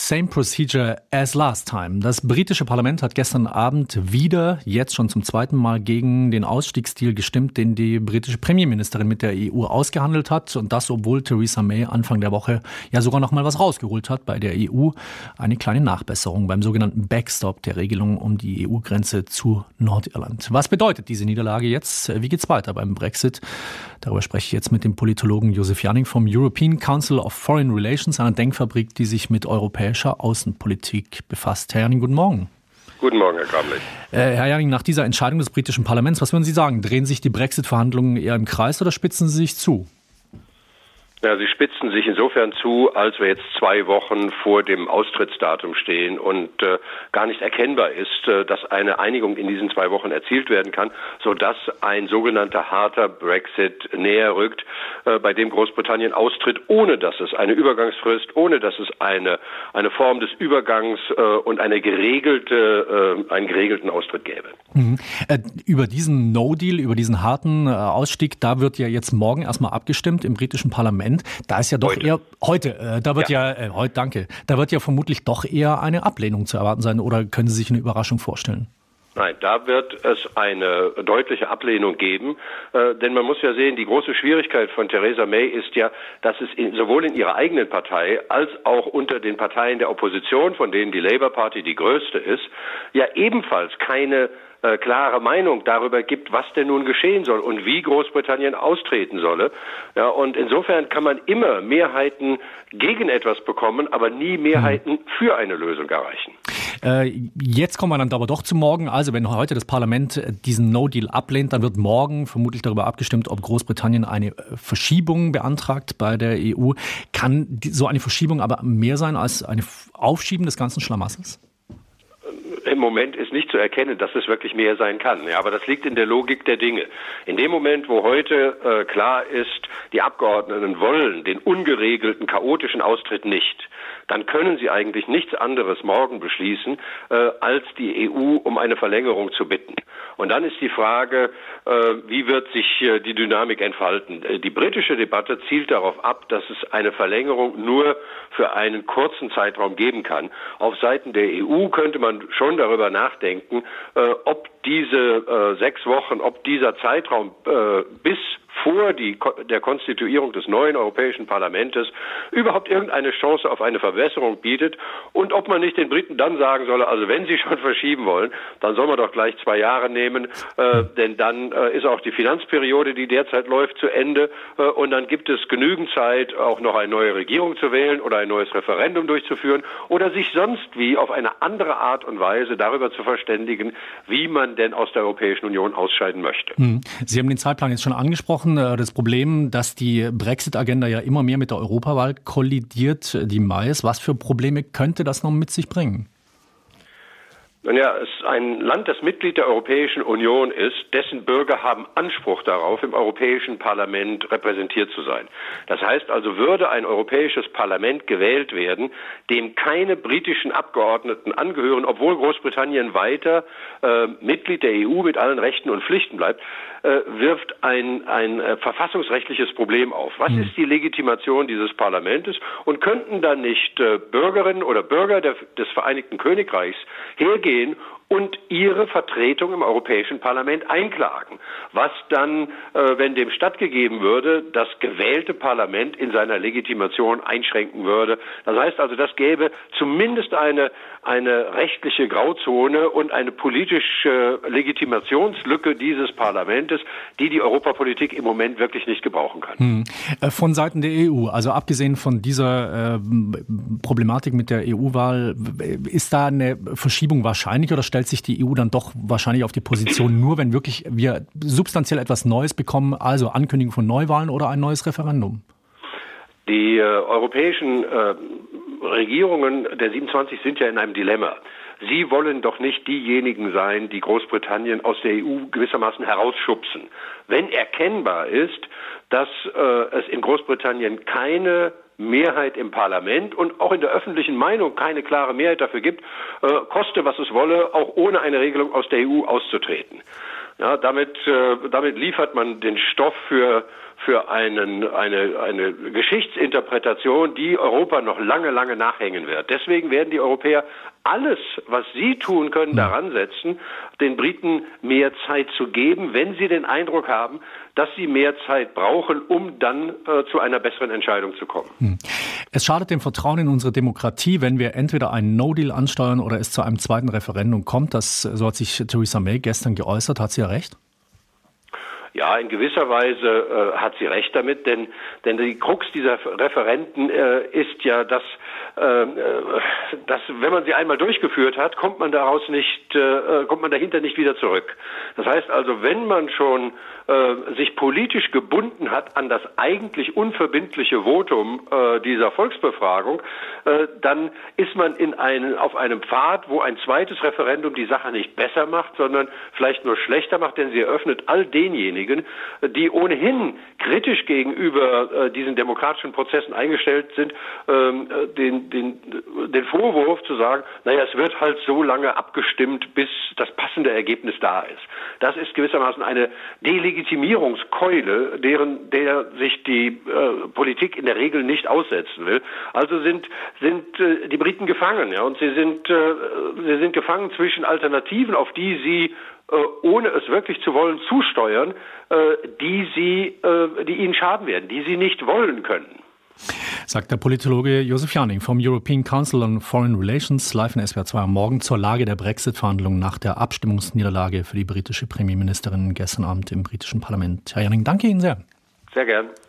same procedure as last time. Das britische Parlament hat gestern Abend wieder, jetzt schon zum zweiten Mal, gegen den Ausstiegsdeal gestimmt, den die britische Premierministerin mit der EU ausgehandelt hat. Und das, obwohl Theresa May Anfang der Woche ja sogar noch mal was rausgeholt hat bei der EU. Eine kleine Nachbesserung beim sogenannten Backstop der Regelung um die EU-Grenze zu Nordirland. Was bedeutet diese Niederlage jetzt? Wie geht's weiter beim Brexit? Darüber spreche ich jetzt mit dem Politologen Josef Janning vom European Council of Foreign Relations, einer Denkfabrik, die sich mit europäischer Außenpolitik befasst. Herr Janning, guten Morgen. Guten Morgen, Herr Gramlich. Herr Janning, nach dieser Entscheidung des britischen Parlaments, was würden Sie sagen? Drehen sich die Brexit-Verhandlungen eher im Kreis oder spitzen sie sich zu? Ja, sie spitzen sich insofern zu, als wir jetzt 2 Wochen vor dem Austrittsdatum stehen und gar nicht erkennbar ist, dass eine Einigung in diesen 2 Wochen erzielt werden kann, sodass ein sogenannter harter Brexit näher rückt, bei dem Großbritannien austritt, ohne dass es eine Übergangsfrist, ohne dass es eine Form des Übergangs und einen geregelten Austritt gäbe. Mhm. Über diesen No-Deal, über diesen harten Ausstieg, da wird ja jetzt morgen erstmal abgestimmt im britischen Parlament. Da ist ja doch eher heute, da wird da wird ja vermutlich doch eher eine Ablehnung zu erwarten sein, oder können Sie sich eine Überraschung vorstellen? Nein, da wird es eine deutliche Ablehnung geben, denn man muss ja sehen, die große Schwierigkeit von Theresa May ist ja, dass es sowohl in ihrer eigenen Partei als auch unter den Parteien der Opposition, von denen die Labour Party die größte ist, ja ebenfalls keine klare Meinung darüber gibt, was denn nun geschehen soll und wie Großbritannien austreten solle. Ja, und insofern kann man immer Mehrheiten gegen etwas bekommen, aber nie Mehrheiten für eine Lösung erreichen. Jetzt kommen wir dann aber doch zu morgen. Also wenn heute das Parlament diesen No-Deal ablehnt, dann wird morgen vermutlich darüber abgestimmt, ob Großbritannien eine Verschiebung beantragt bei der EU. Kann so eine Verschiebung aber mehr sein als ein Aufschieben des ganzen Schlamassels? Im Moment ist nicht zu erkennen, dass es wirklich mehr sein kann. Ja, aber das liegt in der Logik der Dinge. In dem Moment, wo heute klar ist, die Abgeordneten wollen den ungeregelten, chaotischen Austritt nicht, dann können sie eigentlich nichts anderes morgen beschließen, als die EU um eine Verlängerung zu bitten. Und dann ist die Frage, wie wird sich die Dynamik entfalten? Die britische Debatte zielt darauf ab, dass es eine Verlängerung nur für einen kurzen Zeitraum geben kann. Auf Seiten der EU könnte man schon darüber nachdenken, ob diese 6 Wochen, ob dieser Zeitraum bis vor der Konstituierung des neuen Europäischen Parlaments überhaupt irgendeine Chance auf eine Verbesserung bietet und ob man nicht den Briten dann sagen solle, also wenn sie schon verschieben wollen, dann soll man doch gleich 2 Jahre nehmen, denn dann ist auch die Finanzperiode, die derzeit läuft, zu Ende und dann gibt es genügend Zeit, auch noch eine neue Regierung zu wählen oder ein neues Referendum durchzuführen oder sich sonst wie auf eine andere Art und Weise darüber zu verständigen, wie man denn aus der Europäischen Union ausscheiden möchte. Sie haben den Zeitplan jetzt schon angesprochen. Das Problem, dass die Brexit-Agenda ja immer mehr mit der Europawahl kollidiert, die Mai ist. Was für Probleme könnte das noch mit sich bringen? Nun ja, es ist ein Land, das Mitglied der Europäischen Union ist, dessen Bürger haben Anspruch darauf, im Europäischen Parlament repräsentiert zu sein. Das heißt also, würde ein europäisches Parlament gewählt werden, dem keine britischen Abgeordneten angehören, obwohl Großbritannien weiter Mitglied der EU mit allen Rechten und Pflichten bleibt, wirft ein verfassungsrechtliches Problem auf. Was ist die Legitimation dieses Parlaments? Und könnten dann nicht Bürgerinnen oder Bürger des Vereinigten Königreichs hergehen und ihre Vertretung im Europäischen Parlament einklagen, was dann, wenn dem stattgegeben würde, das gewählte Parlament in seiner Legitimation einschränken würde. Das heißt also, das gäbe zumindest eine rechtliche Grauzone und eine politische Legitimationslücke dieses Parlaments, die Europapolitik im Moment wirklich nicht gebrauchen kann. Von Seiten der EU, also abgesehen von dieser Problematik mit der EU-Wahl, ist da eine Verschiebung wahrscheinlich oder stellt sich die EU dann doch wahrscheinlich auf die Position nur, wenn wirklich wir substanziell etwas Neues bekommen, also Ankündigung von Neuwahlen oder ein neues Referendum? Die europäischen Regierungen der 27 sind ja in einem Dilemma. Sie wollen doch nicht diejenigen sein, die Großbritannien aus der EU gewissermaßen herausschubsen. Wenn erkennbar ist, dass es in Großbritannien keine Mehrheit im Parlament und auch in der öffentlichen Meinung keine klare Mehrheit dafür gibt, koste was es wolle, auch ohne eine Regelung aus der EU auszutreten. Ja, damit liefert man den Stoff für eine Geschichtsinterpretation, die Europa noch lange, lange nachhängen wird. Deswegen werden die Europäer alles, was sie tun können, daran setzen, den Briten mehr Zeit zu geben, wenn sie den Eindruck haben, dass sie mehr Zeit brauchen, um dann zu einer besseren Entscheidung zu kommen. Es schadet dem Vertrauen in unsere Demokratie, wenn wir entweder einen No-Deal ansteuern oder es zu einem zweiten Referendum kommt. So hat sich Theresa May gestern geäußert. Hat sie ja recht? Ja, in gewisser Weise hat sie recht damit, denn die Krux dieser Referenden ist ja, dass wenn man sie einmal durchgeführt hat, kommt man dahinter nicht wieder zurück. Das heißt also, wenn man schon sich politisch gebunden hat an das eigentlich unverbindliche Votum dieser Volksbefragung, dann ist man auf einem Pfad, wo ein zweites Referendum die Sache nicht besser macht, sondern vielleicht nur schlechter macht, denn sie eröffnet all denjenigen, die ohnehin kritisch gegenüber diesen demokratischen Prozessen eingestellt sind, den Vorwurf zu sagen, naja, es wird halt so lange abgestimmt, bis das passende Ergebnis da ist. Das ist gewissermaßen eine Delegitimierungskeule, der sich die Politik in der Regel nicht aussetzen will. Also sind die Briten gefangen, ja, und sie sind gefangen zwischen Alternativen, auf die sie ohne es wirklich zu wollen, zusteuern, die ihnen schaden werden, die sie nicht wollen können. Sagt der Politologe Josef Janning vom European Council on Foreign Relations live in SWR 2 am Morgen zur Lage der Brexit-Verhandlungen nach der Abstimmungsniederlage für die britische Premierministerin gestern Abend im britischen Parlament. Herr Janning, danke Ihnen sehr. Sehr gern.